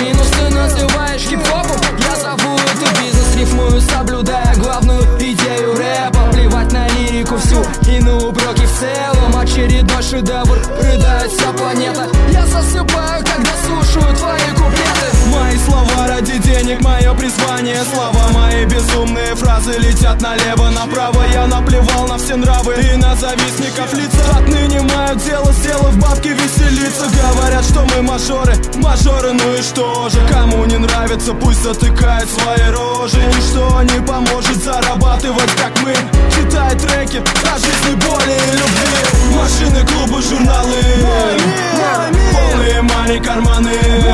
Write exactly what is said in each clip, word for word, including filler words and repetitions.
Минус ты называешь хип-хопом, я зову это бизнес. Рифмую, соблюдая главную идею рэпа. Плевать на лирику всю и на упреки в целом. Очередной шедевр, рыдает вся планета. Я засыпаю, когда слушаю твои куплеты. Мои слова ради денег, мое призвание. Слова мои безумные фразы летят налево-направо. Я наплевал на все нравы и на завистников лица. Отныне мое дело, сделав бабки, веселиться. Говорят, что мы мажоры, мажоры, ну и что же? Кому не нравится, пусть затыкает свои рожи. Ничто не поможет зарабатывать, как мы. Читает треки о жизни, боли и любви. Машины, клубы, журналы, полные мани карманы.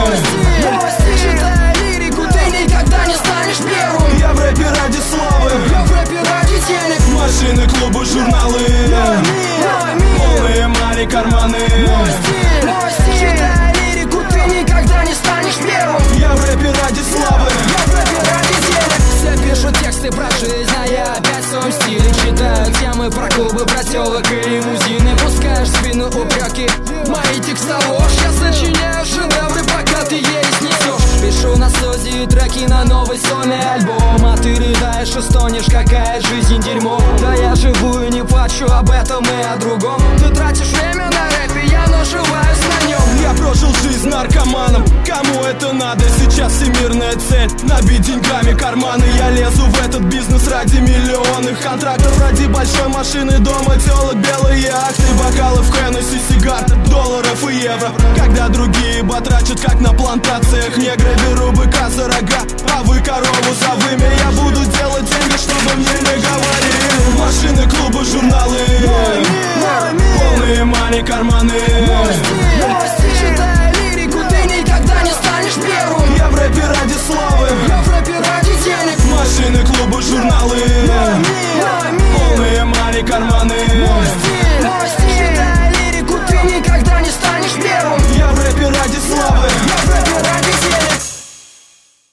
Читая лирику, ты никогда не станешь первым. Я в рэпе ради славы, я в рэпе ради денег. Машины, клубы, журналы, полные мани карманы. Читая лирику, ты никогда не станешь первым. Я в рэпе ради славы, я в рэпе ради денег. Все пишут тексты про жизнь, а я опять в своем стиле читаю темы про клубы, про тёлок и лимузины. Пускаешь в спину упреки мои текста ложь. Я сочиняю шедевры, пока ты ей снесешь. Пишу на студии треки на новый сольный альбом. А ты рыдаешь и стонешь, какая жизнь дерьмо. Да я живу и не плачу об этом и о другом. Ты тратишь время на рэпе, я наживаюсь на нем. Я прожил жизнь наркоманом, кому это надо? Сейчас всемирная цель, набить деньгами карманы. Я лезу в этот бизнес ради миллионных контрактов, ради большой машины, дома, тёлок, белые яхты, бокалов, Хеннесси, сигар, долларов и евро. Когда другие батрачат, как на плантациях негры. Беру быка за рога, а вы корову за вымя. Я буду делать деньги, чтобы мне не говорили. Машины, клубы, журналы, полные мани карманы.